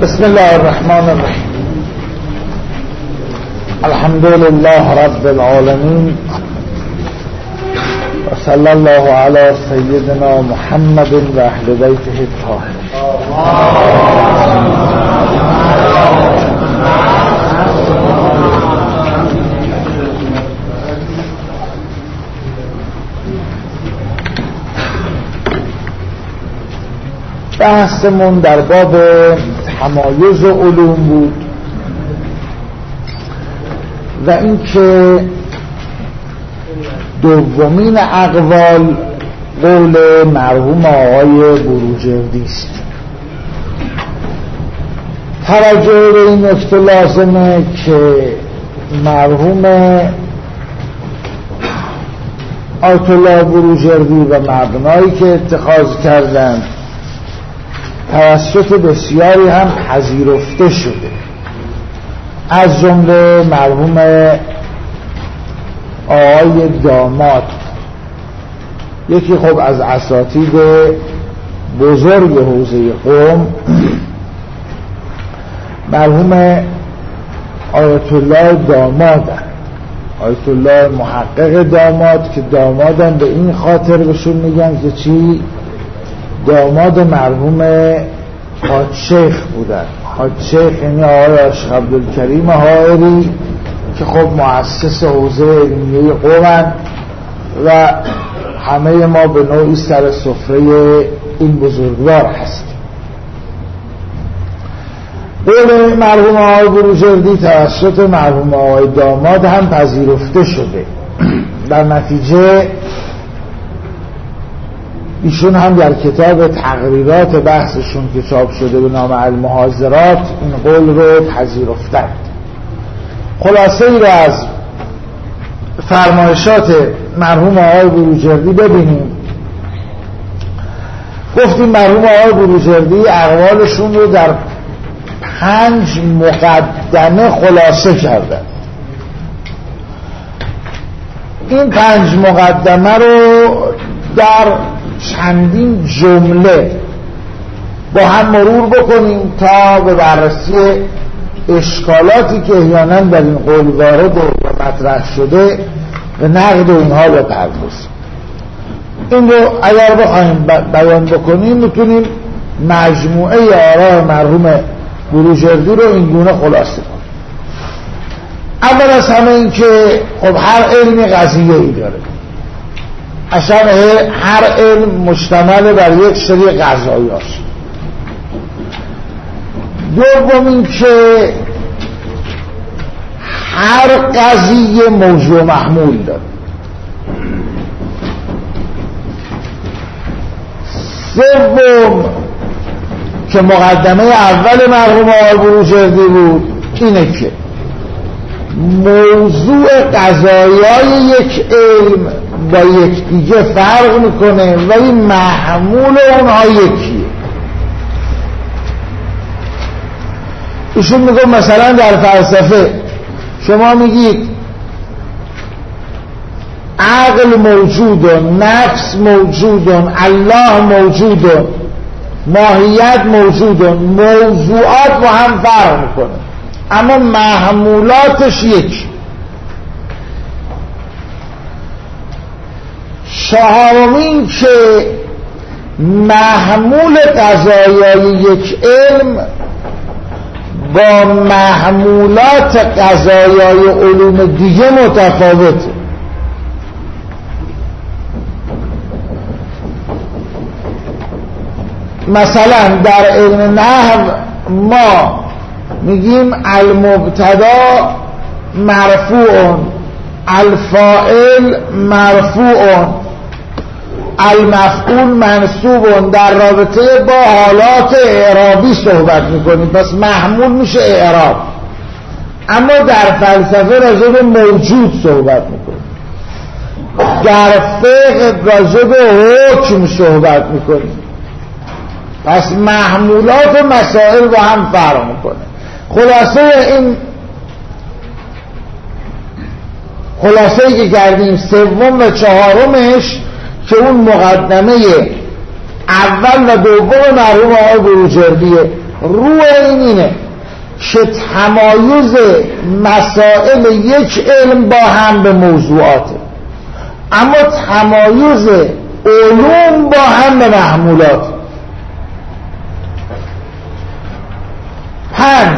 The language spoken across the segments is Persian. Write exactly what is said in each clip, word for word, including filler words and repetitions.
بسم الله الرحمن الرحیم. الحمد لله رب العالمین و صلی الله علی سیدنا محمد و اهل بیته الطاهرین. بحثمون در باب تمایز علوم بود و اینکه دومین اقوال قول مرحوم آقای بروجردی است. توجه به این نکته لازمه که مرحوم آیت الله بروجردی و مبنایی که اتخاذ کردند توسط بسیاری هم پذیرفته شده، از جمله مرحوم آقای داماد، یکی خب از اساتید بزرگ حوزه قم، مرحوم آیت الله داماد، آیت الله محقق داماد، که دامادن به این خاطر بهشون میگن که چی؟ داماد مرحوم حاج شیخ بودن. حاج شیخ یعنی آقای عاشق عبدالکریم حائری که خب مؤسس حوزه علمیه قم و همه ما به نوعی سر سفره این بزرگوار هستیم. قول مرحوم آقای بروجردی توسط مرحوم آقای داماد هم پذیرفته شده. در نتیجه ایشون هم در کتاب تقریرات بحثشون که چاپ شده به نام المحاضرات این قول رو پذیرفتند. خلاصه ای رو از فرمایشات مرحوم آقای بروجردی ببینیم. گفتیم مرحوم آقای بروجردی اقوالشون رو در پنج مقدمه خلاصه کردن. این پنج مقدمه رو در چندین جمله با هم مرور بکنیم تا به بررسی اشکالاتی که احیانا در این قول وارد و مطرح شده و نقد اینها بپردازیم. این رو اگر بخوایم بیان بکنیم میتونیم مجموعه آراء مرحوم بروجردی رو این گونه خلاصه کنیم. اول از همه این که خب هر علمی قضیه ای داره، اصلا هر علم مشتمل بر یک سری قضایی هست. دوم این که هر قضیه موضوع محمول داره. سوم که مقدمه اول مرحوم آقای بروجردی بود اینه که موضوع قضایای یک علم با یک دیگه فرق میکنه ولی محمول اونها یکیه. ایشون میگه مثلا در فلسفه شما میگید عقل موجود، نفس موجود، الله موجود، ماهیت موجود، موضوعات با هم فرق میکنه اما محمولاتش یکی. چهارمین که محمول قضایای یک علم با محمولات قضایای علوم دیگه متفاوته. مثلا در علم نحو ما میگیم المبتدا مرفوع، الفاعل مرفوع، المفعول منصوب. در رابطه با حالات اعرابی صحبت میکنیم، پس محمول میشه اعراب. اما در فلسفه راجع به موجود صحبت میکنیم، در فقه راجع به حکم صحبت میکنیم، پس محمولات و مسائل با هم فرق میکنه. خلاصه این خلاصه ای که کردیم سوم و چهارمش که اون مقدمه اول و دوم مرحوم آقای بروجردیه روی این اینه که تمایز مسائل یک علم با هم به موضوعاته، اما تمایز علوم با هم به محمولات. پنج،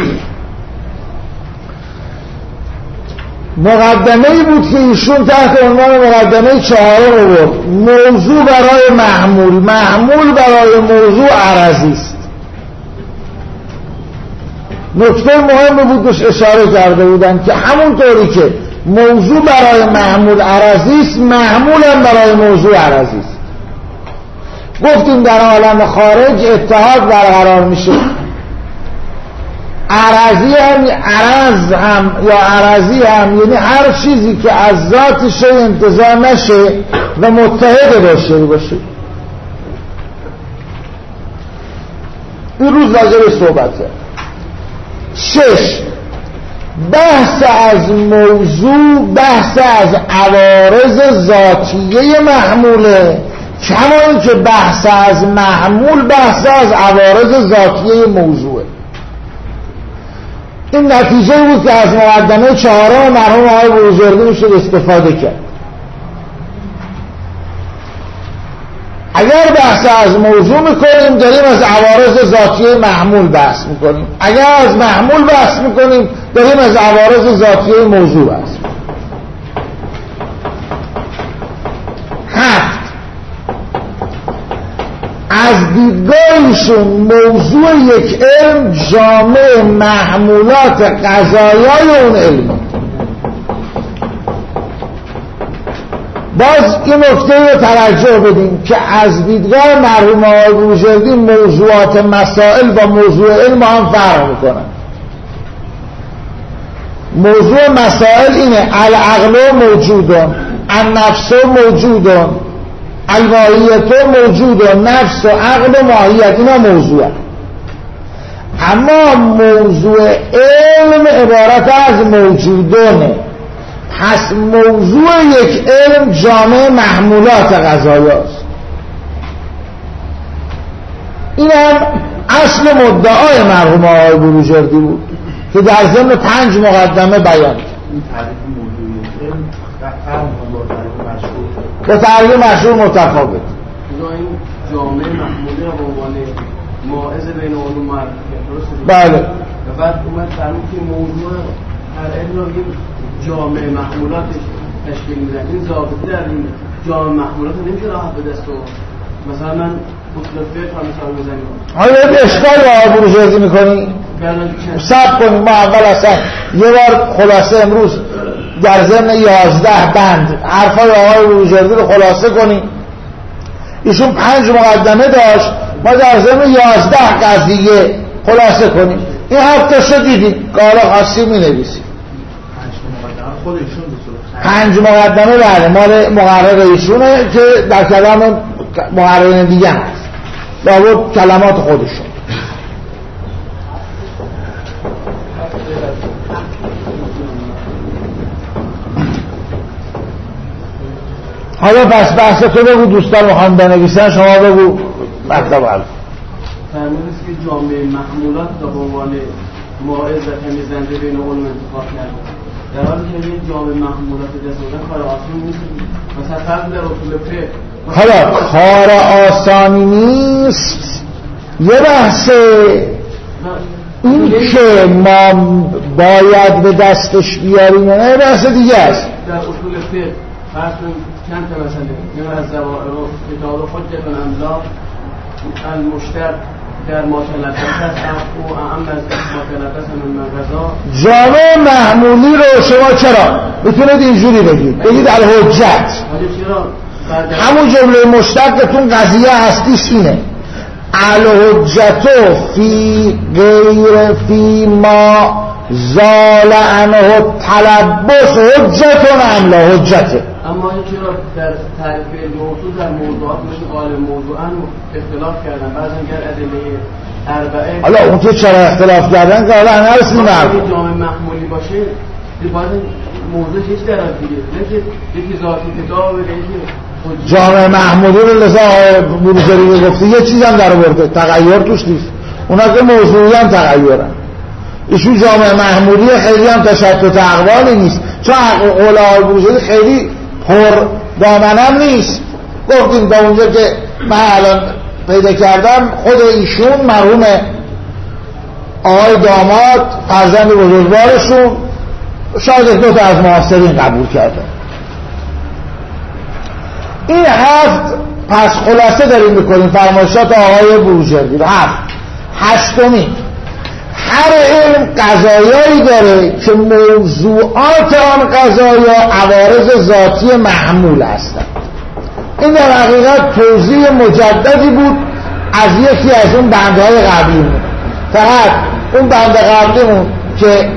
مقدمه ای بود که ایشون تحت عنوان مقدمه چهارم آورد، موضوع برای محمول، محمول برای موضوع عرضی است. نکته مهم بود بهش اشاره کرده بودن که همونطوری که موضوع برای محمول عرضی است، محمول هم برای موضوع عرضی است. گفتیم در عالم خارج اتحاد برقرار میشه، عرضی هم عرض هم یا عرضی هم یعنی هر چیزی که از ذات شی انتزاع نشه و متحد باشه باشه. این روز راجع به صحبت کرد. شش، بحث از موضوع بحث از عوارض ذاتیه محموله، کما این که بحث از محمول بحث از عوارض ذاتیه موضوعه. این نتیجه بود که از مقدمه چهارم مرحوم آقای بروجردی میشد استفاده کرد. اگر بحث از موضوع میکنیم داریم از عوارض ذاتیه محمول بحث میکنیم، اگر از محمول بحث میکنیم داریم از عوارض ذاتیه موضوع بحث میکنیم. هفت، از دیدگاهشون موضوع یک علم جامع محمولات قضایای اون علم. باز این نکته رو توجه بدیم که از دیدگاه مرحوم آقای بروجردی موضوعات مسائل با موضوع علم هم فرق میکنن. موضوع مسائل اینه العقل موجودن، النفس موجودن، الماهیت موجودن، نفس و عقل و ماهیت اینا موضوع. اما موضوع علم عبارت از موجودانه. پس موضوع یک علم جامع محمولات قضایاست. این هم اصل مدعای مرحوم آقای بروجردی بود که در ضمن پنج مقدمه بیان کرد. به تعریف مشهور متفاوت. این جامع محمولی را به عنوان ماعز بین علوم معرفی کرد. بله. و بعد اومد فرمود که موضوع هر علم را جامع محمولاتش تشکیل میدن. این ضابطه در این جامع محمولات نمیشه راحت به دست و مثلا من اصول فقه هم مثال بزنیم. حالا یه اشکال با آقای بروجردی میکنی؟ صبر کنیم ما اول اصلا یه بار خلاصه امروز در ضمن یازده بند حرفای آقای بروجردی رو خلاصه کنیم. ایشون پنج مقدمه داشت، ما در ضمن یازده قضیه خلاصه کنیم. این هفته‌شو دیدیم که حالا خاصی می نویسیم. پنج مقدمه بله مال مقرر ایشونه که در کلام مقررین دیگه هست، لابد کلمات خودشون. حالا پس بحث تو بگو، دوستان میخوان بنویسن، شما بگو مطلب حل. فرمودید که جامعه محمولات را به عنوان ماعز و تمیزنده بین علوم انتخاب کرده. در حالی که این جامعه محمولات دست بودن کار آسان نیست. مثلا فرض در اصول فقه حالا کار آسانی نیست. یه بحث این که ما باید به دستش بیاریم نه بحث دیگه است. در اصول فقه فرض چند تا مسئله یا از زوائر کتاب حجت الاملاک المشتر در ما تلبس است او اعم از ما تلبس من غذا. جامع محمولی رو شما چرا میتونید اینجوری بگید بگید الحجت، همون جمله مشتقتون قضیه هستیش اینه الحجت فی غیر فی ما زال عنه تلبس حجتون ام لا حجته. اما چرا در تعریف موضوع در موضوعات مثل قالب موضوعا اختلاف کردن، بعضی اگر ادله اربعه حالا اون که چرا اختلاف کردن که حالا نرسیم اگه جامع محمولی باشه باید موضوع هیچ در دیگه نه یکی ذاتی کتاب یکی جامع محمولی رو لذا بروجردی گفته یه چیز هم در آورده تغییر توش نیست. اونا که موضوعی هم تغییرن. ایشون جامعه محمولی خیلی هم تشتت اقوالی نیست، چون قول آقای بروجردی خیلی پر دامنم نیست. گفتیم تا اونجا که من الان پیدا کردم خود ایشون مرحوم آقای داماد فرزند بزرگوارشون شاید دو تا از معاصرین قبول کردن. این هفت پس خلاصه داریم میکنیم فرمایشات آقای بروجردی. هفت هشتمی، هر علم قضایایی داره که موضوعات آن قضایا عوارض ذاتی محمول هستند. این در حقیقت توضیح مجددی بود از یکی از اون بندهای قبلیمون. فقط اون بند قبلیمون که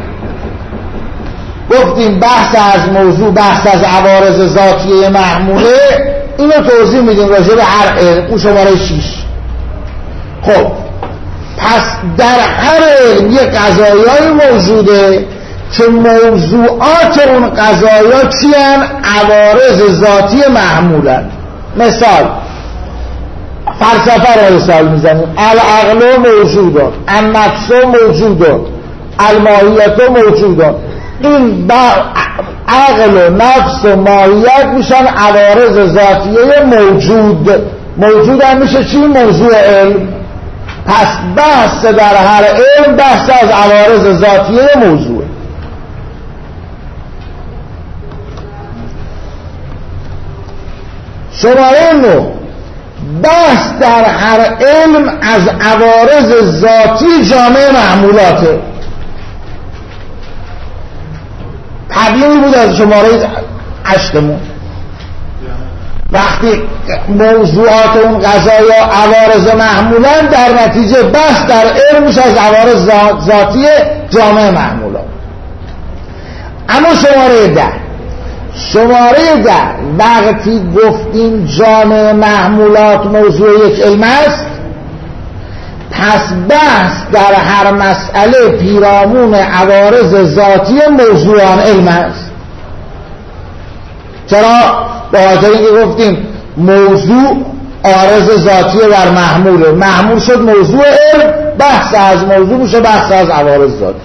گفتیم بحث از موضوع بحث از عوارض ذاتی محموله، اینو توضیح میدیم راجع به هر علم. اون شماره شیش. خب پس در هر علم یه قضایایی موجوده که موضوعات اون قضایا چی هن؟ عوارض ذاتی محمولن. مثال فلسفه را مثال میزنیم. العقل موجودن، النفس موجودن، الماهیت موجودن. این با عقل و نفس و ماهیت میشن عوارض ذاتیه موجود. موجود هم میشه چی؟ موضوع علم. پس بحث در هر علم بحث از عوارض ذاتیه موضوع. شماره نو، بحث در هر علم از عوارض ذاتی جامعه محمولاته. طبیعی بود از شماره هشتمون. وقتی موضوعات اون قضایا عوارض محمولن، در نتیجه بحث در علمش از عوارض ذاتی جامعه محمولان. اما شماره ده، شماره ده وقتی گفتیم جامعه محمولات موضوع یک علم است، پس بحث در هر مسئله پیرامون عوارض ذاتی موضوعان علم است. چرا؟ به خاطر اینکه گفتیم موضوع عارض ذاتی در محموله، محمول شد موضوع علم، بحث از موضوع میشه بحث از عوارض ذاتی.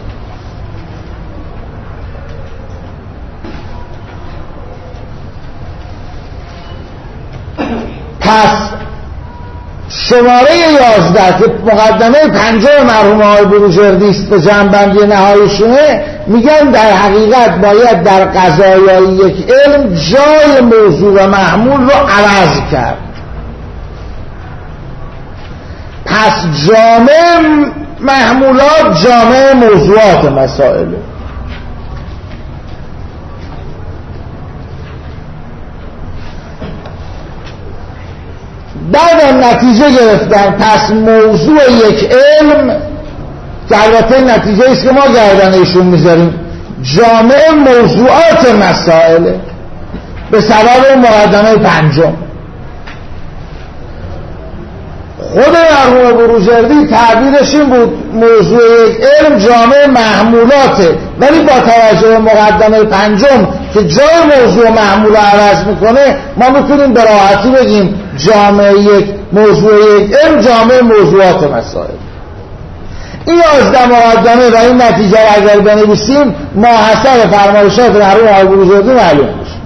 پس شماره یازده که مقدمه پنجم مرحوم آقای بروجردی است به جمع‌بندی نهاییشونه، میگن در حقیقت باید در قضایای یک علم جای موضوع و محمول رو عوض کرد. پس جامع محمولات جامع موضوعات مسائله. بعد نتیجه گرفتن پس موضوع یک علم که البته نتیجه است که ما گردن ایشون میذاریم جامع موضوعات مسائله به سبب مقدمه پنجم. خود مرحوم بروجردی تعبیرش این بود موضوع یک علم جامع محمولاته، ولی با توجه به مقدمه پنجم که جای موضوع محمول رو عوض میکنه، ما میتونیم به راحتی بگیم جامع یک موضوع یک علم جامع موضوعات مسائل. این یازده مقدمه و این نتیجه رو اگر بنویسیم ماحصل فرمایشات مرحوم آقای بروجردی معلوم میشه.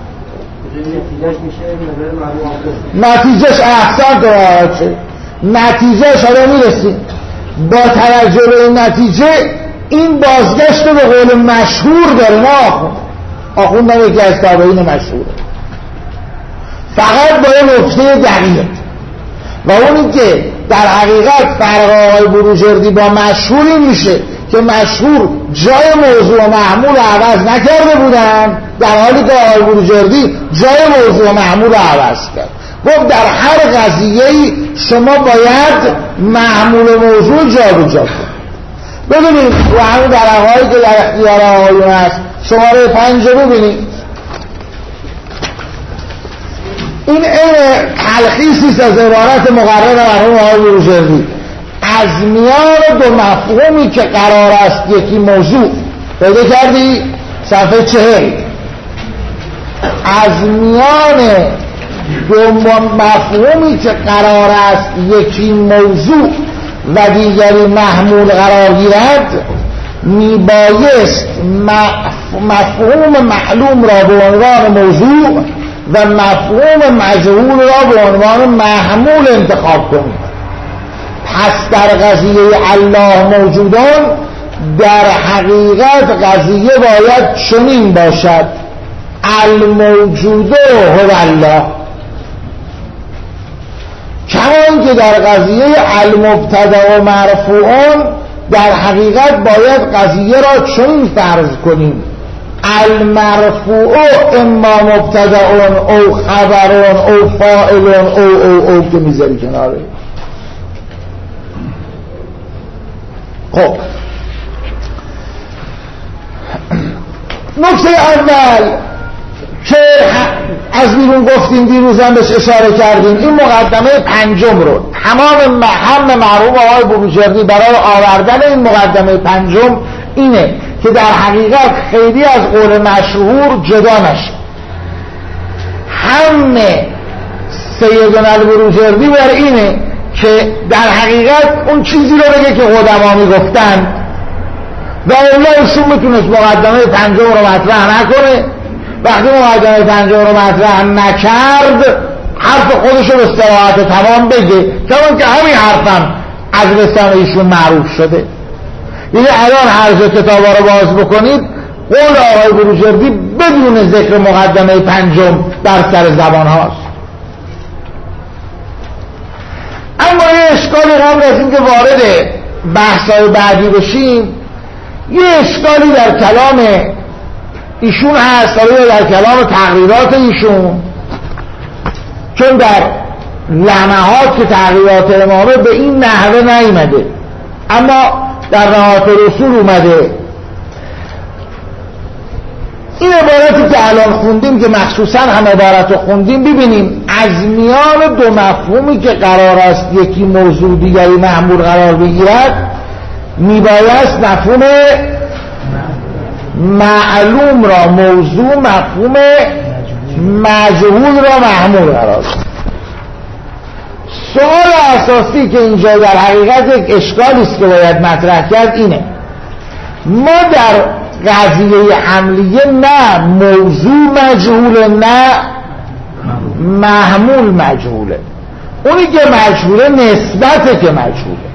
نتیجهش احسن تو راحت نتیجهش رو میرسیم. با توجه به این نتیجه این بازگشت به قول مشهور داره. نه آخوند آخوند هم یکی از تابعین مشهوره، فقط با این نکته دقیق و اونی که در حقیقت فرق آقای بروجردی با مشهور این میشه که مشهور جای موضوع محمول عوض نکرده بودن، در حالی که آقای بروجردی جای موضوع محمول عوض کرد. گفت در هر قضیه‌ای شما باید محمول موضوع جا به جا کنید. ببینید و همین درقایی که در اختیار آقایون هست شماره پنج رو ببینید. این این تلخیصی از عبارت مقرر مرحوم آقای بروجردی از میان دو مفهومی که قرار است یکی موضوع پیدا کردی صفحه چهل. از میان دو مفهومی که قرار است یکی موضوع و دیگری محمول قرار گیرد میبایست مفهوم معلوم را به عنوان موضوع و مفهوم مجهول را به عنوان محمول انتخاب کنیم. پس در قضیه الله موجودان در حقیقت قضیه باید چنین باشد: الموجود هو الله، کما که در قضیه المبتدا و مرفوعون در حقیقت باید قضیه را چنین فرض کنیم: المرفوع اما مبتداون او خبرون او فاعلون او او او که میذاری کناره. خب نکته اول که از بیرون گفتیم، دیروزم بهش اشاره کردیم، این مقدمه پنجم رو تمام هم مرحوم آقای بروجردی برای آوردن این مقدمه پنجم اینه که در حقیقت خیلی از قول مشهور جدا نشه. همه سیدنا البروجردی بر اینه که در حقیقت اون چیزی رو بگه که قدما میگفتن و الا ایشون میتونست مقدمه پنجم رو مطرح نکنه. وقتی مقدمه پنجم رو مطرح نکرد حرف خودش رو به صراحت تمام بگه، کمان که همین حرفم از لسان ایشون معروف شده. یعنی الان هر جا کتابا رو باز بکنید قول آقای بروجردی بدون ذکر مقدمه پنجم در سر زبان هاست. اما یه اشکالی قبل از اینکه وارد بحث‌های بعدی بشیم، یه اشکالی در کلام ایشون هست، در کلام تقریرات ایشون، چون در لمحات که تقریرات امامه به این نحوه نیامده اما در نهایت رسول اومده. این عبارتی که الان خوندیم که مخصوصا هم عبارت رو خوندیم، ببینیم از میان دو مفهومی که قرار است یکی موضوع دیگری محمول قرار بگیرد، میبایست مفهوم معلوم را موضوع، مفهوم مجهول را محمول قرار است. سوال اساسی که اینجا در حقیقت یک اشکالی است که باید مطرح کرد اینه: ما در قضیه حملیه نه موضوع مجهوله نه محمول مجهوله. اونی که مجهوله نسبته که مجهوله.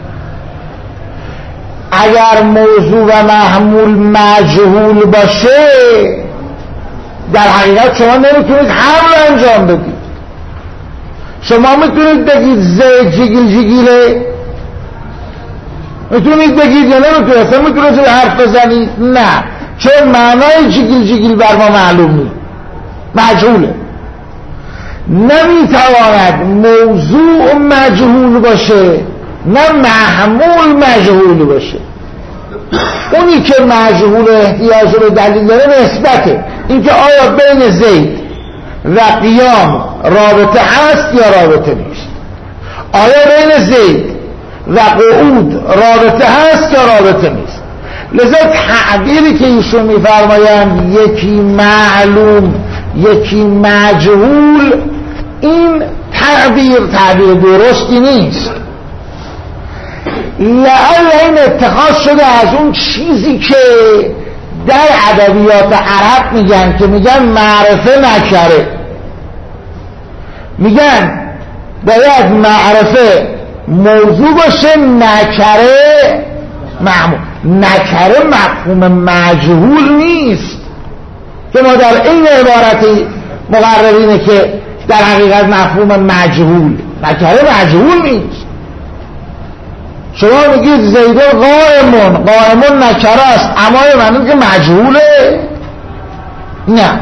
اگر موضوع و محمول مجهول باشه در حقیقت شما نمیتونید حمل انجام بدید. شما میتونید بگید زید جیگیل جیگیله، میتونید بگید یا نمیتونید، اصلا میتونید حرف بزنید؟ نه، چون معنای جیگیل جیگیل بر ما معلوم نیست، مجهوله. نمیتواند موضوع مجهول باشه نه محمول مجهول باشه. اونی که مجهول احتیاج به دلیل داره نسبته، اینکه آیا بین زید و قیام رابطه هست یا رابطه نیست، آیا بین زید و قعود رابطه هست یا رابطه نیست. لذا تعبیری که ایشون میفرمایند یکی معلوم یکی مجهول، این تعبیر تعبیر درستی نیست. لعل این اتخاذ شده از اون چیزی که در ادبیات عرب میگن که میگن معرفه نکره. میگن باید معرفه موضوع باشه، نکره معمول. نکره مفهوم مجهول نیست که ما در این عبارتی مقررینه که در حقیقت مفهوم مجهول، نکره مجهول نیست. شما میگید زیدون قائمون، قائمون نکره است، اما معنی که مجهوله؟ نه.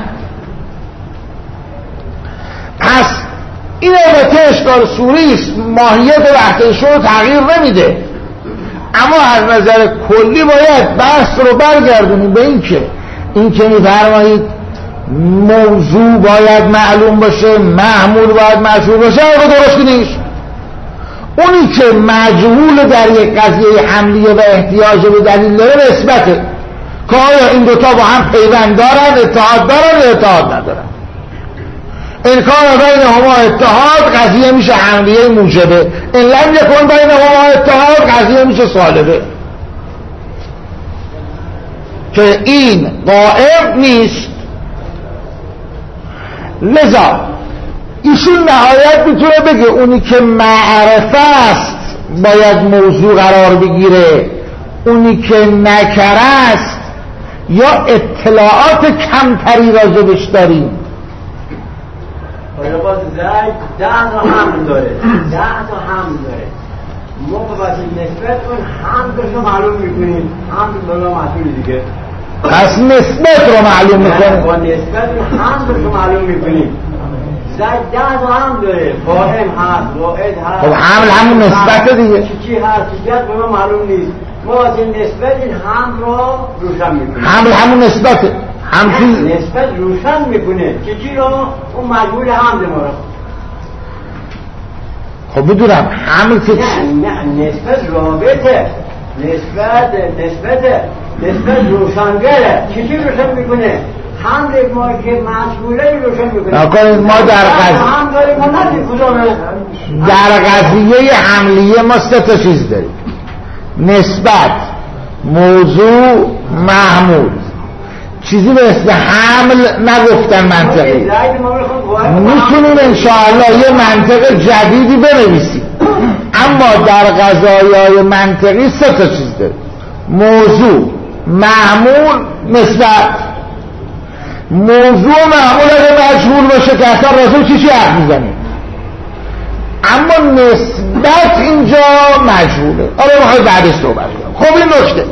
پس این البته اشکال سوری است، ماهیت وحدتشون رو تغییر نمیده، اما از نظر کلی باید بحث رو برگردونیم به این که این که میفرمایید موضوع باید معلوم باشه، محمول باید مجهول باشه، اما درستی نیست. اونی که مجهول در یک قضیه حملیه و احتیاج به دلیل داره نسبته که آیا این دوتا با هم پیوند دارن، اتحاد دارن یا اتحاد ندارن. این کار بینهما اتحاد قضیه میشه حملیه موجبه، این لم یکن بینهما اتحاد قضیه میشه سالبه، که این قائم نیست. لذا ایشون نهایت میتونه بگه اونی که معرفه است باید موضوع قرار بگیره، اونی که نکره است یا اطلاعات کمتری راجبش داریم. حالا باز زید ده تا هم داره، ده تا هم داره، موقع واسه نسبت کن هم رو معلوم میکنیم، هم بلا محصول دیگه، پس نسبت رو معلوم میکنیم، با نسبت هم رو معلوم میکنیم. زید ده تا هم داره، قائم هست، واحد هست، خب حمل همون نسبت دیگه، چی چی هست چیزیت به ما معلوم نیست، ما واسه نسبت این هم رو روشن میکنیم. حمل همون نسبته، هم چیز نسبت روشن میکنه چی چی رو اون مجموع حمل ما رو. خب بدونم حمل که نه نه نسبت رابطه، نسبت نسبت نسبت روشنگره، چی چی روشن میکنه؟ حمل ما که مجموعه روشن میکنه. نکنید ما در قضیه هم داریم ما ندیم کدامه؟ در قضیه حملیه ما سه تا چیز داریم: نسبت، موضوع، محمول. چیزی به اسم حمل نگفتن منطقی. میتونیم انشاءالله یه منطق جدیدی بنویسیم، اما در قضایای منطقی سه تا چیز داریم: موضوع، محمول، نسبت. موضوع و محمول اگه مجهول باشه که اصلا راجع چی چی حرف میزنیم، اما نسبت اینجا مجهوله. آره میخوای بعدش صحبت کنم. خب این نکته.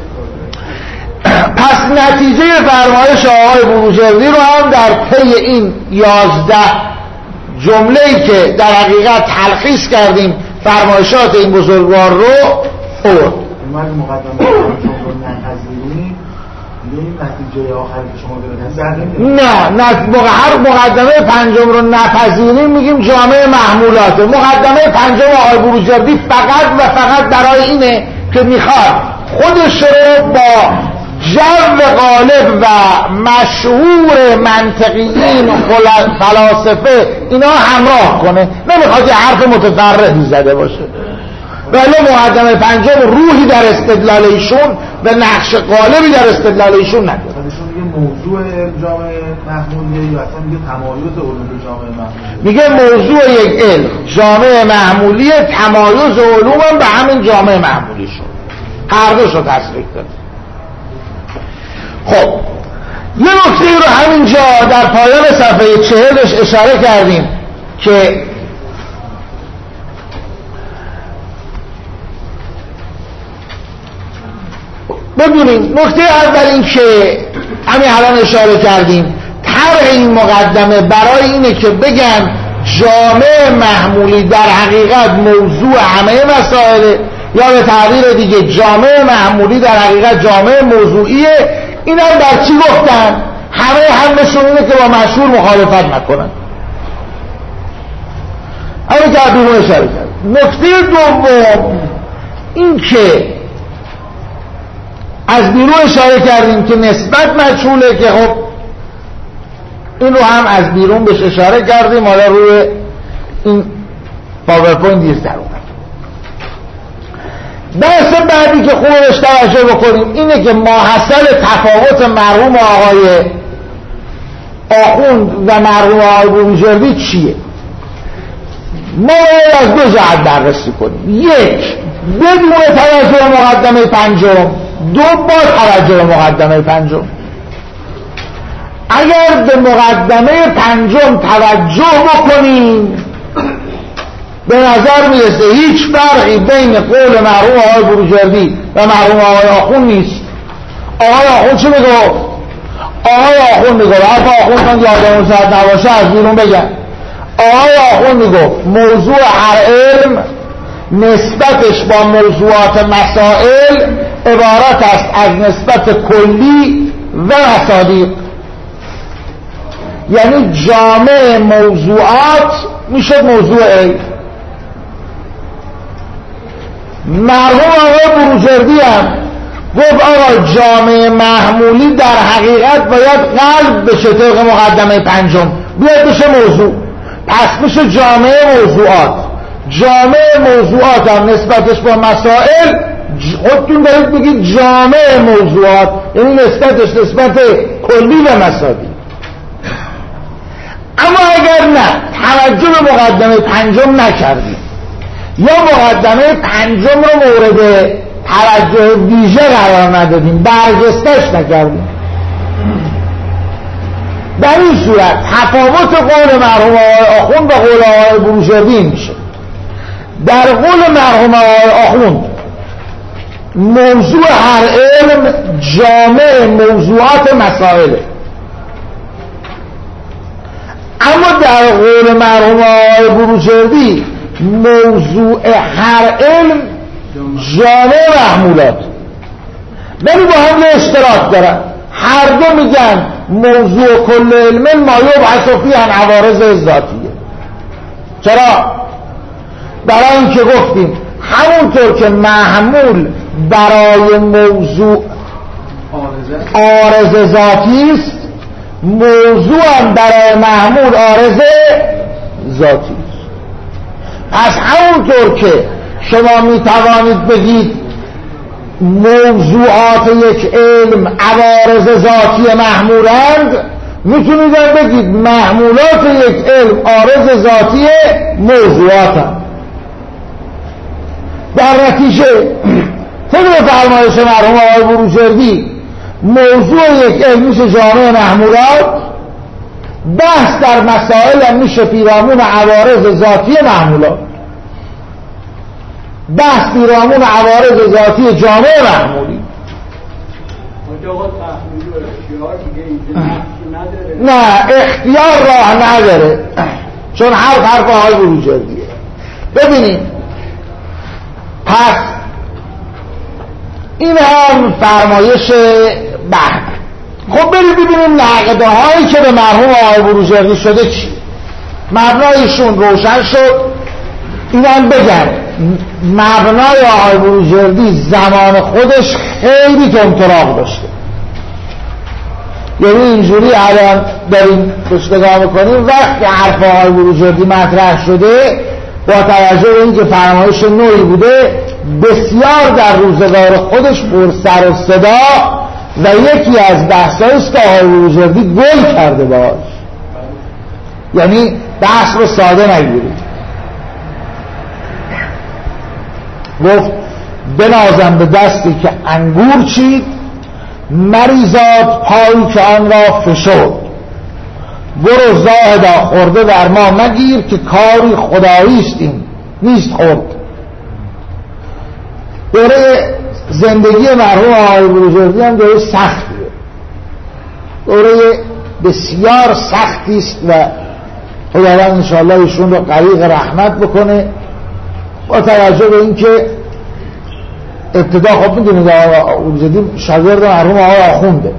پس نتیجه فرمایش آقای بروجردی رو هم در طی این یازده جمله‌ای که در حقیقت تلخیص کردیم فرمایشات این بزرگوار رو خورد. ما مقدمه رو نپذیریم، این نتیجه آخری که شما دارید نه نه هر مقدمه پنجم رو نپذیریم میگیم جامعه محمولاته. مقدمه پنجم آقای بروجردی فقط و فقط برای اینه که میخواد خودش رو با جو غالب و مشهور منطقیین فلاسفه اینا همراه کنه، نمیخواد یه حرف متفردی زده باشه. ولی مقدمه پنجم روحی در استدلال ایشون و نقش غالبی در استدلال ایشون نداره. ایشون میگه موضوع جامعه محمولیه یا اصلا میگه تمایز علوم جامعه محمولیه. میگه موضوع یک علم جامعه محمولیه، تمایز علوم هم به همین جامعه محمولیشون، هر دوش رو تصریح داره. خب یه نکته رو همینجا در پایان صفحه چهلش اشاره کردیم که ببینیم. نکته اول این که همین الان اشاره کردیم، طرح این مقدمه برای اینه که بگن جامعه محمولی در حقیقت موضوع همه مسائل، یا به تعبیر دیگه جامعه محمولی در حقیقت جامعه موضوعیه. این هم در چی گفتن؟ همه همشون اینه که با مشهور مخالفت نکنن. همه که بیرون اشاره کرد. نکته دوم این که از بیرون اشاره کردیم که نسبت مجهوله، که خب این رو هم از بیرون بهش اشاره کردیم، حالا روی این پاورپوینت دیر در اومد. بحث بعدی که خوبش توجه بکنیم اینه که ماحصل تفاوت مرحوم آقای آخوند و مرحوم آقای بروجردی چیه؟ ما باید از دو جهت بررسی کنیم: یک، بدون توجه مقدمه پنجم، دو، با توجه مقدمه پنجم. اگر به مقدمه پنجم توجه بکنیم به نظر میرسه هیچ فرقی بین قول مرحوم آقای بروجردی و مرحوم آقای آخوند نیست. آقای آخوند چی میگو؟ آقای آخوند میگو، حرف آخوند من یادمون زد نباشه از بیرون بگم. آقای آخوند میگو موضوع هر علم نسبتش با موضوعات مسائل عبارت است از نسبت کلی و مصادیق، یعنی جامع موضوعات میشه موضوع علم. مرحوم آقای بروجردی هم گفت آقا جامع محمولی در حقیقت باید قلب بشه طبق مقدمه پنجم، بیاد بشه موضوع، پس میشه جامعه موضوعات. جامعه موضوعات هم نسبتش با مسائل خودتون دارید بگید جامعه موضوعات، یعنی نسبتش نسبت کلی به مسائل. اما اگر نه توجه به مقدمه پنجم نکردیم یا مقدمه پنجم رو مورد توجه ویژه قرار ندادیم، برجستش نکردیم، در این صورت تفاوت قول مرحوم آقای آخوند با قول آقای بروجردی میشه. در قول مرحوم آقای آخوند موضوع هر علم جامع موضوعات مسائله، اما در قول مرحوم آقای بروجردی موضوع هر علم جامع محمولات. ولی با هم یه اشتراک دارن، هر دو میگن موضوع کل علم ما یبحث فیه عن عوارض ذاتیه. چرا؟ برای اینکه گفتیم همونطور که محمول برای موضوع عارض ذاتی است، موضوع هم برای محمول عارض ذاتی است. پس همونطور که شما میتوانید بگید موضوعات یک علم عوارض ذاتی محمولند، میتونید بگید محمولات یک علم عارض ذاتی موضوعاتند. در نتیجه طبق فرمایش مرحوم آقای بروجردی موضوع یک علم میشه جامع محمولات، بحث در مسائل هم میشه پیرامون عوارض ذاتی محمولات، بحث پیرامون عوارض ذاتی جامع محمولی. نه اختیار راه نداره، چون هر حرف آقای بروجردیه. ببینید پس این هم فرمایش بعد. خب برید ببینیم نقده هایی که به مرحوم آقای بروجردی شده چی، مبنایشون روشن شد. این هم بگم مبنای آقای بروجردی زمان خودش خیلی تندتراغ داشته، یعنی اینجوری الان داریم نگاه میکنیم وقتی حرف آقای بروجردی مطرح شده با توجه به اینکه فرمایش نوعی بوده بسیار در روزگار خودش پر سر و صدا و یکی از بحثایی است که آقای بروجردی گل کرده باش، یعنی بحث رو ساده نگیرید. گفت بنازم به دستی که انگور چید، مریزاد پایی که آن را فشرد، برو زاهدا خورده در ما مگیر که کاری خداییست این نیست خورد. دوره زندگی مرحوم آقای بروجردی هم دوره سختیه، دوره بسیار سختی است و خداوند انشاءالله ایشون رو غریق رحمت بکنه. با توجه به اینکه ابتدا خب میدونید آقای بروجردی شاگرد مرحوم آقای آخونده،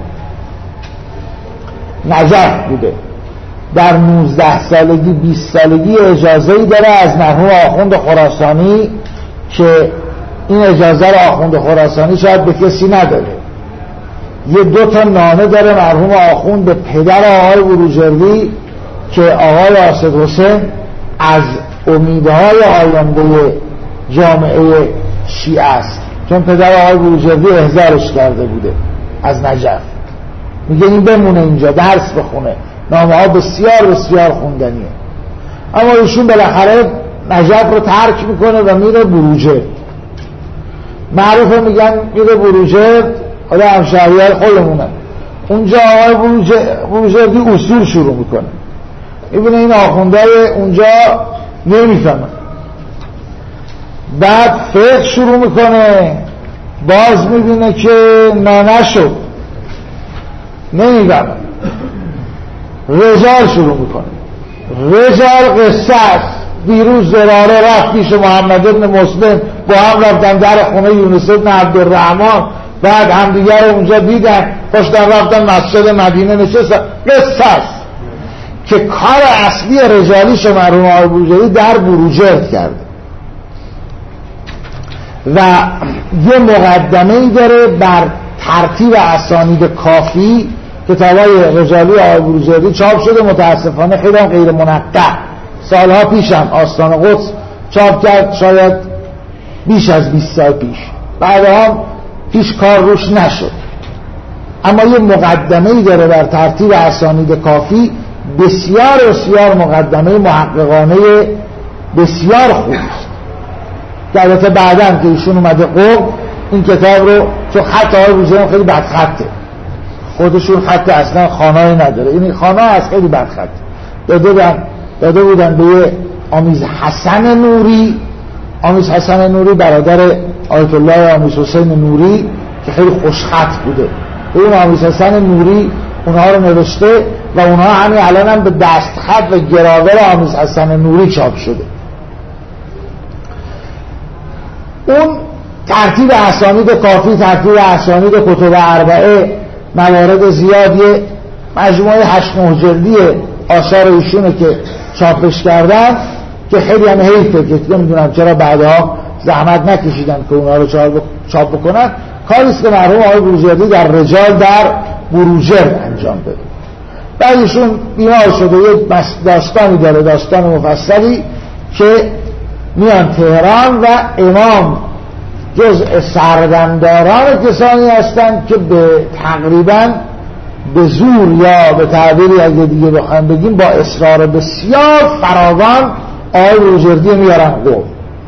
نجف بوده، در نوزده سالگی بیست سالگی اجازه‌ای داره از مرحوم آخوند خراسانی که این اجازه رو آخوند خراسانی شاید به کسی نداره. یه دو تا نامه داره مرحوم آخوند به پدر آقای بروجردی که آقای آصد حسین از امیدهای آینده جامعه شیعه است، چون پدر آقای بروجردی احضارش کرده بوده از نجف، میگه این بمونه اینجا درس بخونه. نامه ها بسیار بسیار خوندنیه. اما ایشون بالاخره نجف رو ترک میکنه و میره بروجرد. معروفه میگن میره بروجرد، حالا همشهریای خودمونه. اونجا آقای بروجردی اصول شروع میکنه، میبینه این آخوندهای اونجا نمیفهمن، بعد فقه شروع میکنه، باز میبینه که نه نشد نمیفهمن، رجال شروع میکنه. رجال قصه است. دیروز زراره رفت پیش محمد ابن مسلم، با هم رفتن در خونه یونس ابن عبدالرحمن، بعد همدیگر رو اونجا دیدن، پشتن رفتن مسجد مدینه نشستن. قصه است که کار اصلی رجالیش مرحوم آقای بروجردی در بروجرد کرده و یه مقدمه‌ای داره بر ترتیب اسانید کافی کتابای رجالی آقای بروجردی چاپ شده، متاسفانه خیلی هم غیر منقح. سالها پیشم آستان قدس چاپ کرد، شاید بیش از بیست سال پیش، بعدها هیچ کار روش نشد. اما یه مقدمه‌ای داره در ترتیب اسانید کافی، بسیار بسیار مقدمه محققانه بسیار خوب است. البته بعداً که ایشون اومده قم این کتاب رو، چون خط آقای بروجردی خیلی بد خطه، خودشون خط اصلا خانه‌ای نداره، این خانه از خیلی بد خط داده بودن داده بودن به یه آمیز حسن نوری. آمیز حسن نوری برادر آیت الله آمیز حسین نوری که خیلی خوشخط بوده. این آمیز حسن نوری اونها رو نوشته و اونها همین الان هم به دستخط و گراور آمیز حسن نوری چاپ شده. اون ترتیب اسانید کافی، ترتیب اسانید کتب اربعه، موارد زیادی، مجموعه هشت نه جلدی آثار ایشونه که چاپش کردن که خیلی هم حیفه که نمیدونم چرا بعدها زحمت نکشیدن که اونا رو چاپ بکنن. کاریست که مرحوم آقای بروجردی در رجال در بروجرد انجام بده. بعد ایشون بیمار شده، یه داستانی داره، داستان مفصلی که میان تهران و امام جزء سردمداران کسانی هستند که به تقریبا به زور یا به تعبیری اگه دیگه بخوایم بگیم با اصرار بسیار فراوان آقای بروجردی میارن قم.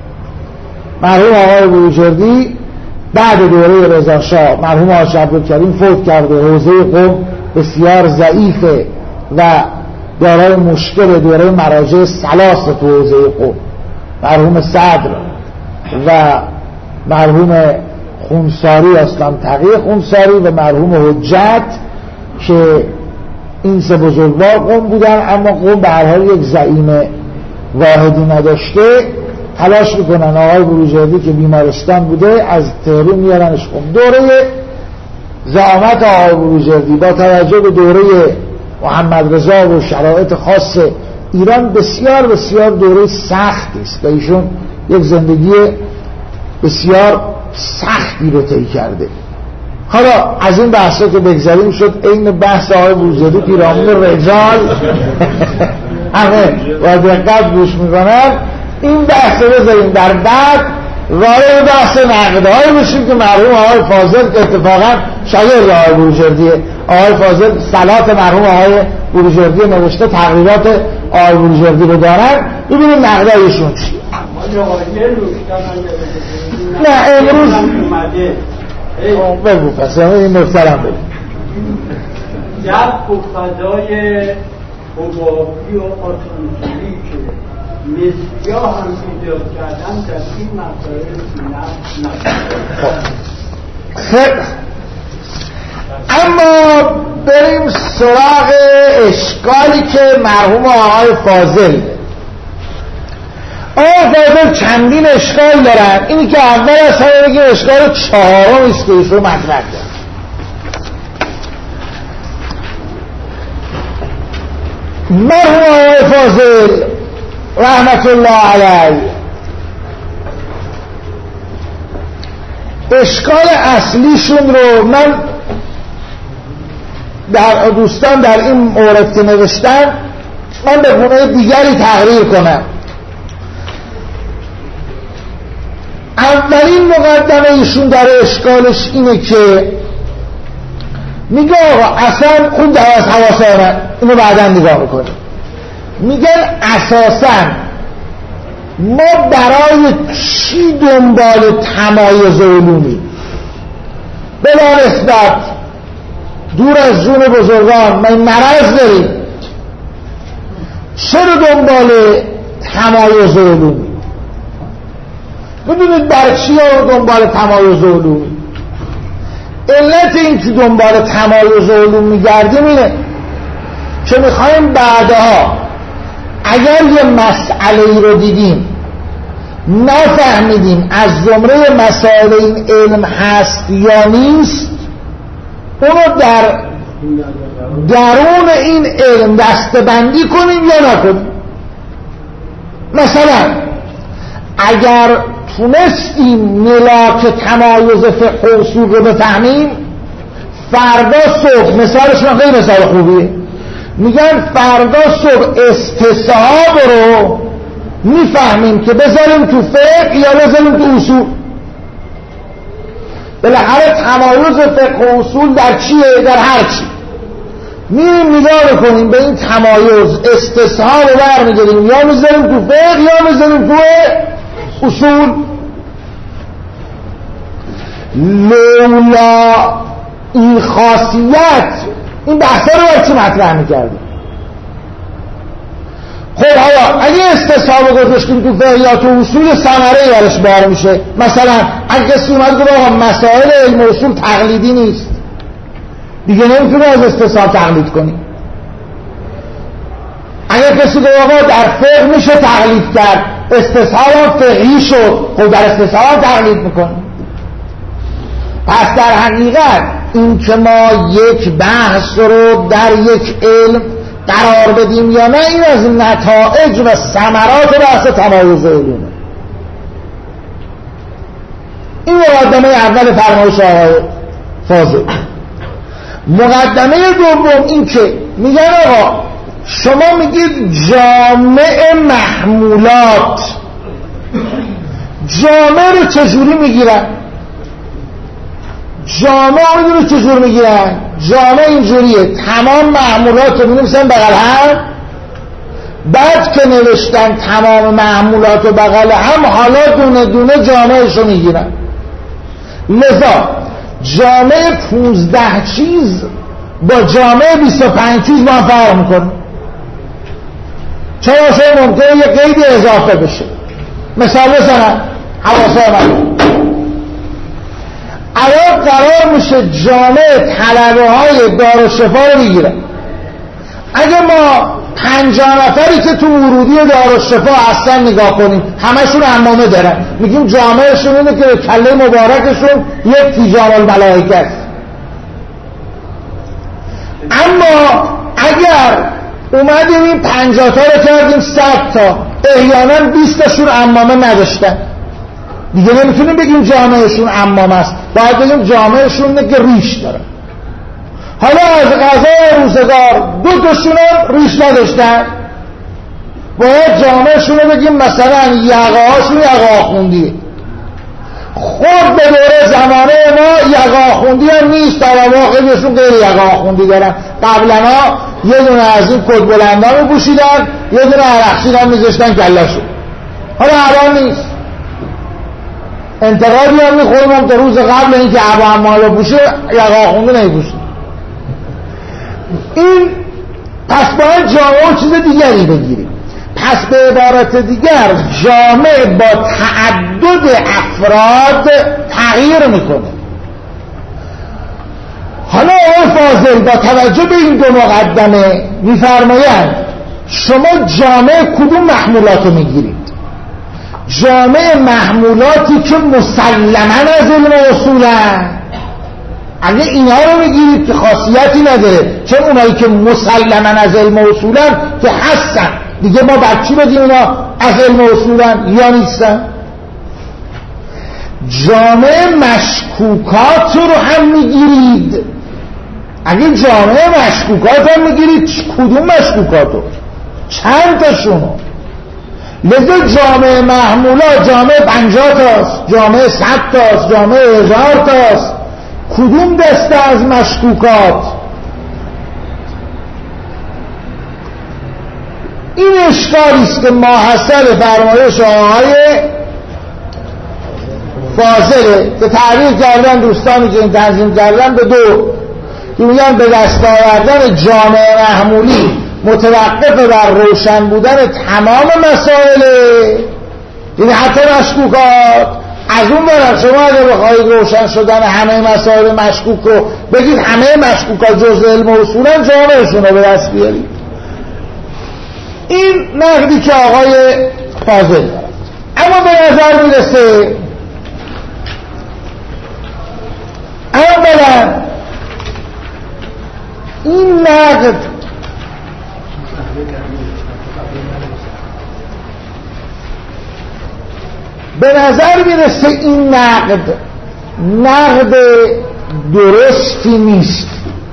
مرحوم آقای بروجردی بعد دوره رضا شاه مرحوم حاج عبدالکریم فوت کرده، حوزه قم بسیار ضعیفه و دارای مشکل دوره مراجع ثلاثه تو حوزه قم، مرحوم صدر و مرحوم خونساری اسلام تقی خونساری و مرحوم حجت که این سه بزرگوار قم بودن، اما قم به هر حال یک زعیم واحدی نداشته. تلاش میکنن آقای بروجردی که بیمارستان بوده از تهران میارنش قم. دوره زعامت آقای بروجردی با توجه به دوره محمد رضا و شرایط خاص ایران بسیار بسیار دوره سختی است و ایشون یک زندگی بسیار سختی رو طی کرده. حالا از این بحثا که بگذاریم شد این بحث آقای بروجردی پیرامون رجال همه با دقت گوش میکنن. این بحث رو بذاریم در بعد وارد بحث نقده‌ای بشیم که مرحوم آقای فاضل که اتفاقا شاگرد آقای بروجردیه، آقای فاضل صلات مرحوم آقای بروجردی نوشته، تقریبات آقای بروجردی رو دارن، ببینیم نقده‌ایشون چیه. نه امروز بگو پس این مفترم بگو جب و فضای حبابی و آتانسوری که مسیا هم ایجاد کردن در این مسائل سنت نشد. اما بریم سراغ اشکالی که مرحوم آقای فاضل آقای فاضل چندین اشکال دارن. اینی که اول از همه بگیم اشکال چهارم است که ایشون مطرح کرد. مرحوم آقای فاضل رحمت الله علیه اشکال اصلیشون رو من در دوستان در این مورد که نوشتن من به گونه دیگری تقریر کنم. اولین مقدمه ایشون در اشکالش اینه که میگه آقا اصلا خون در از حواسه اینو بعدا نگاه میکنیم. میگن اساسا ما برای چی دنبال تمایز علومی بلا نسبت دور از جون بزرگان ما مرض داریم، چرا دنبال تمایز علومی؟ ببینید برای چی دنبال تمایز علومی؟ علت این که دنبال تمایز علوم میگردیم اینه که میخوایم بعدها اگر یه مسئله ای رو دیدیم نفهمیدیم از زمره مسائل این علم هست یا نیست، اونو در درون این علم دسته‌بندی کنیم یا نکنیم. مثلا اگر تونستیم ملاک تمایز فقه و اصول رو بفهمیم، فردا صبح، مثالشون خیلی مثال خوبیه، میگن فردا صبح استصحاب رو میفهمیم که بذاریم تو فقه یا بذاریم تو اصول. بالاخره تمایز فقه و اصول در چیه؟ در هر چی. میریم نگاه کنیم به این تمایز، استصحاب رو برمی‌داریم یا میذاریم تو فقه یا میذاریم تو اصول. لولا این خاصیت این بحثا رو برای چی مطرح میکردیم؟ خب حالا اگه استصحاب رو گذاشتیم تو فقه یا تو اصول، ثمره برش بار میشه. مثلا اگه کسی اومد گفت آقا مسائل علم و اصول تقلیدی نیست، دیگه نمیتونه از استصحاب تقلید کنی. اگه کسی گفت آقا در فقه میشه تقلید کرد، استصحاب فقهی شد، خب در استصحاب تقلید میکنی. پس در حقیقت این که ما یک بحث رو در یک علم قرار بدیم یا نه، این از نتایج و ثمرات بحث تمایز علومه. این مقدمه اول فرمایش آقای فاضل. مقدمه دوم این که میگن آقا شما میگید جامع محمولات، جامع رو چجوری میگیرن؟ جامع رو چجور میگیرن؟ جامع اینجوریه، تمام محمولات رو بنویسن بغل هم، بعد که نوشتن تمام محمولات رو بغل هم، حالا دونه دونه جامعش رو میگیرن. لذا جامع پونزده چیز با جامع بیست و پنج چیز با هم فرق میکنه. چرا شاید ممکنه یه قیدی اضافه بشه. مثال بزنم حواسه من الان قرار میشه جامع طلبه های دارالشفا رو بگیرن. اگه ما پنجاه نفری که تو ورودی دارالشفا هستن نگاه کنیم، همشون عمامه دارن، میگیم جامعشون اینه که کله مبارکشون یک تیجام الملائکه است. اما اگر اومدیم این پنجاه تا رو کردیم صد تا، احیانا بیست تاشون عمامه نداشتن، دیگه نمیتونیم بگیم جامعشون عمام است، باید بگیم جامعشون اینه که ریش داره. حالا از قضای روزگار دو تاشون هم ریش نداشتن، باید جامعشون رو بگیم مثلا یقه هاشون یقه آخوندیه. خود به دوره زمانه ما یقه آخوندی هم نیست، طلبا خیلیشون غیر یقه آخوندی دارن. قبلا ها یه دونه از این کت بلندان رو پوشیدن، یه دونه عرقچین هم میذاشتن کله‌شون. حالا الان نیست. انتقادی هم میخوریم تا روز قبل اینکه عبا عمال بپوشه یقه آخونده نمیپوشه. این پس باید جامعه و چیز دیگری بگیریم. پس به عبارت دیگر جامعه با تعدد افراد تغییر میکنه. حالا آقای فاضل با توجه به این دو مقدمه میفرمایند شما جامعه کدوم محمولات رو میگیرید؟ جامع محمولاتی که مسلماً از علم و اصولن. اگه اینا رو میگیرید که خاصیتی نداره، چون اونایی که مسلماً از علم و اصولن که هستن، دیگه ما بر چی بدیم اینا از علم و اصولن یا نیستن؟ جامع مشکوکات رو هم میگیرید. اگه جامع مشکوکات هم میگیرید، کدوم مشکوکاتو؟ چند تاشونو؟ لذا جامع محمولات جامع پنجاه تاست، جامع صد تاست، جامع هزار تاست. کدوم دسته از مشکوکات؟ این اشکالی است که ماحصل فرمایش آقای فاضله که تعریف کردن دوستانی که این تنظیم کردن به دو، که میگن به دست آوردن جامع محمولی متوقف بر روشن بودن تمام مسائل، یعنی حتی مشکوکات. از اون برم شما اگه بخواهید روشن شدن همه مسائل مشکوک رو بگید همه مشکوکات جز علم و اصولا، جامعشون رو به دست بیارید. این نقدی که آقای فاضل دارد. اما به نظر میرسه اولا این نقد به نظر میرسه این نقد نقد درستی نیست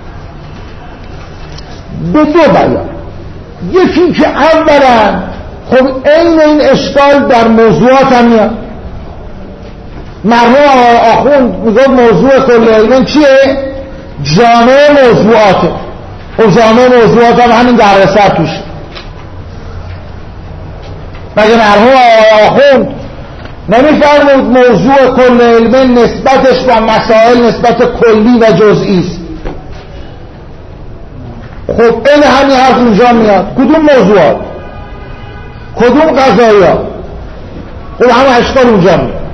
به دو بیان. یکی که اولا خب این این اشکال در موضوعات هم میاد. مرحوم آخوند میگه موضوع کل علم چیه؟ جامعه موضوعاته. و جامعه موضوعات هم همین در رسر توش. مگه مرحوم آخوند نمیفرمود موضوع کل علم نسبتش با مسائل نسبت کلی و جزئی است؟ خب این همین حرف اونجا میاد. کدوم موضوعات؟ کدوم قضایا؟ خب همه اشکال اونجا میاد.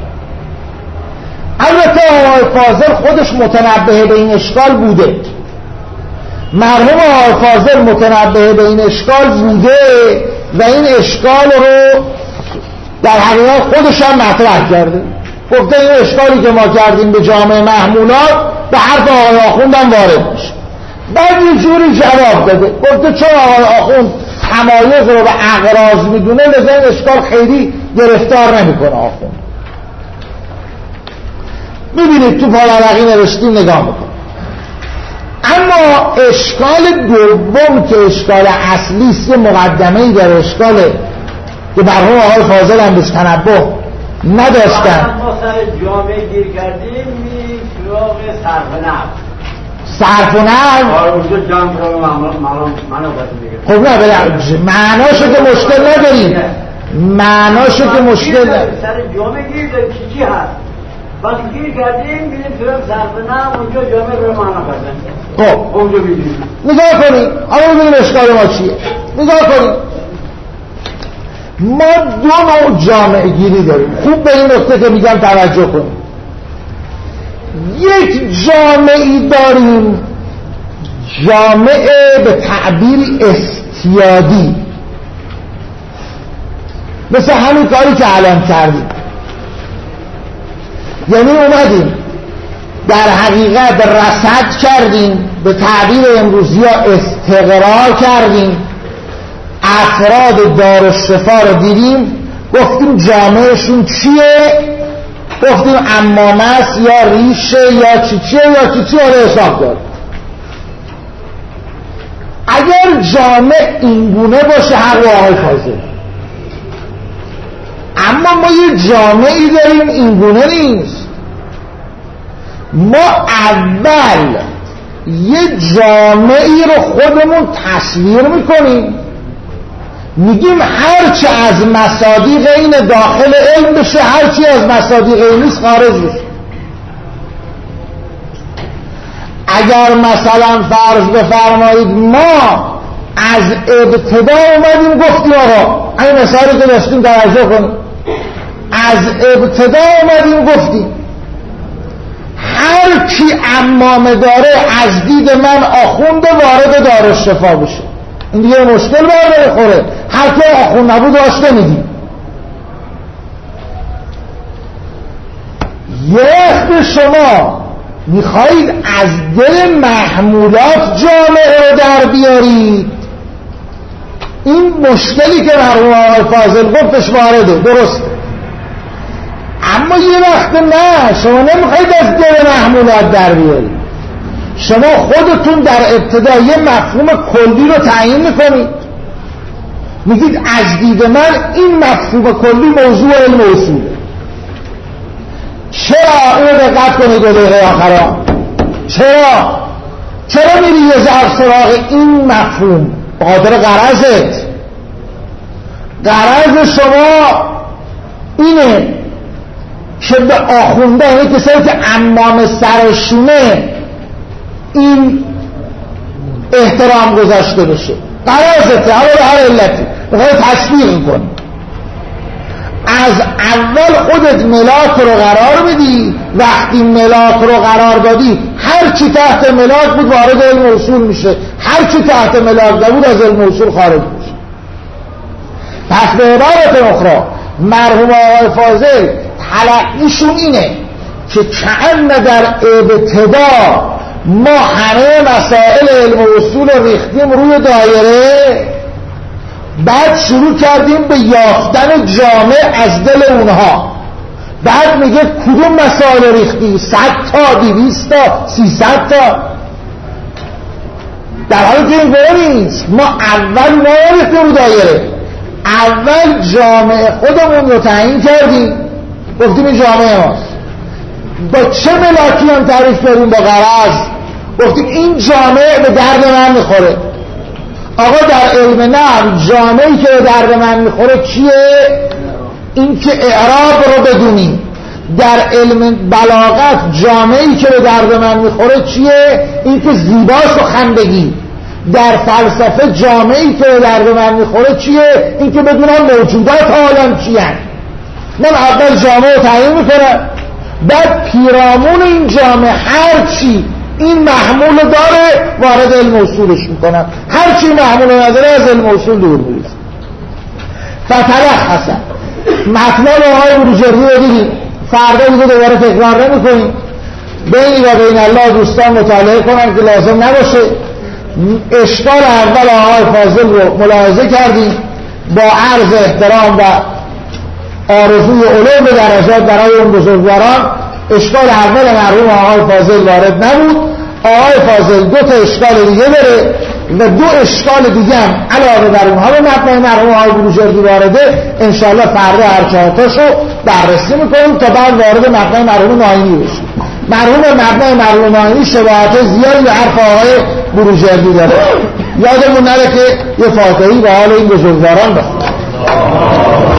البته آقای فاضل خودش متنبه به این اشکال بوده. مرحوم آقای فاضل متنبه به این اشکال بوده و این اشکال رو در حقیقت خودش هم مطرح کرده. گفته این اشکالی که ما کردیم به جامعه محمولات به حرف آقای آخوند هم وارد میشه. بعد یه جوری جواب داده. گفته چون آقای آخوند تمایز رو به اغراض میدونه لذا این اشکال خیلی گرفتار نمیکنه آخوند. میبینید تو پالرقی نوشتیم نگاه میکنید. اما اشکال دوم که اشکال اصلی است، مقدمه‌ای در اشکال که مرحوم آقای فاضل هم بهش تنبه نداشتن. ما سر جامعه گیر کردیم می سراغ صرف نحو. صرف و نحو آره اونجا جمع رو معنا خب نه بله معناشو که مشکل نداریم، معناشو که مشکل نداریم. سر جامعه گیر داریم چی چی هست؟ وقتی گیر کردیم میریم سراغ صرف نحو، اونجا جامعه رو معنا کردن. خب اونجا میدیم نگاه کنید اما ببینیم اشکال ما چیه. نگاه کنید ما دو نوع جامعه گیری داریم. خوب به این نکته که میگم توجه کنیم. یک جامعه داریم جامعه به تعبیر استیادی، مثل همین کاری که الان کردیم. یعنی اومدیم در حقیقت رصد کردیم، به تعبیر امروزی ها استقرار کردیم، افراد دارالشفا رو دیدیم، گفتیم جامعهشون چیه، گفتیم عمامه است یا ریشه یا چی چیه یا چی چیه رو حساب داریم. اگر جامعه اینگونه باشه حق آقای فاضل، اما ما یه جامعه‌ای داریم اینگونه نیست. ما اول یه جامعه‌ای رو خودمون تصویر میکنیم، میگیم هرچی از مصادیق این داخل علم بشه، هرچی از مصادیق این نیست خارج بشه. اگر مثلا فرض بفرمایید ما از ابتدا اومدیم گفتیم آقا این مثالی که داشتیم توجه کنیم، از ابتدا اومدیم گفتیم هر کی عمامه داره از دید من آخونده وارد دارالشفا بشه. این دیگه مشکل بر نمیخوره. هر کی آخوند نبود واسطه میدیم. یه وقت شما میخواهید از دل محمولات جامعه رو در بیارید، این مشکلی که مرحوم آقای فاضل گفتش وارده، درسته. اما یه وقت نه، شما نمیخواید از دل محمولات در بیارید. شما خودتون در ابتدا یه مفهوم کلی رو تعیین میکنید، میگید از دید من این مفهوم کلی موضوع علم اصوله. چرا؟ اینو دقت کنید دو دقیقه آخرا. چرا؟ چرا میری یه ذره سراغ این مفهوم؟ به خاطر غرضت. غرض شما اینه که به آخونده، اینه کسایی که عمام سرشونه این احترام گذاشته بشه. غرضته، همه به هر علتی بخواه تشویق کنی. از اول خودت ملاک رو قرار بدی، وقتی ملاک رو قرار دادی هر چی تحت ملاک بود وارد علم اصول میشه، هر چی تحت ملاک نبود از علم اصول خارج میشه. پس به عبارت اخرى مرحوم آقای فاضل تلقیشون اینه که کأن در ابتدا ما همه مسائل علم اصول رو ریختیم روی دایره، بعد شروع کردیم به یافتن جامع از دل اونها. بعد میگه کدوم مسائل ریختی؟ صد تا، دویست تا، سیصد تا. در حالی که این گونه نیست. ما اول نریختیم رو دایره، اول جامعه خودمون رو تعیین کردیم، گفتیم این جامعه ماست. با چه ملاکی هم تعریف کردیم؟ با غرض. گفتیم این جامعه به درد من میخوره. آقا در علم نحو جامعه‌ای که به درد من میخوره چیه؟ این که اعراب رو بدونیم. در علم بلاغت جامعه‌ای که به درد من میخوره چیه؟ این که زیباش و خندگی. در فلسفه جامعه‌ای که به درد من میخوره چیه؟ این که بدونم موجودات عالم چی هست. من اول جامعه رو تعیین میکنم، بعد پیرامون این جامعه هر چی این محمول داره وارد علم اصولش میکنم، هر چی محمول نداره از علم اصول دور میریزم. فتلخص مطلب آقای بروجردی رو دیدیم، فردا دیگه دوباره تکرار نمی‌کنیم. بینی و بین الله دوستان مطالعه کنن که لازم نباشه. اشکال اول آقای فاضل رو ملاحظه کردیم، با عرض احترام و آرزوی علوم درجات برای اون بزرگواران. اشکال اول مرحوم آقای فاضل وارد نبود. آقای فاضل دو تا اشکال دیگه داره و دو اشکال دیگه هم علاوه بر اونها به مبنای مرحوم آقای بروجردی وارده. انشاءالله فردا هر چهار تاشو بررسی میکنیم تا بعد وارد مبنای مرحوم ناینی بشیم. مرحوم مبنای مرحوم ناینی شباهت زیادی به حرف آقای بروجردی داره. یادمون نره که یه فاتحی به حال این بزرگواران بخونیم.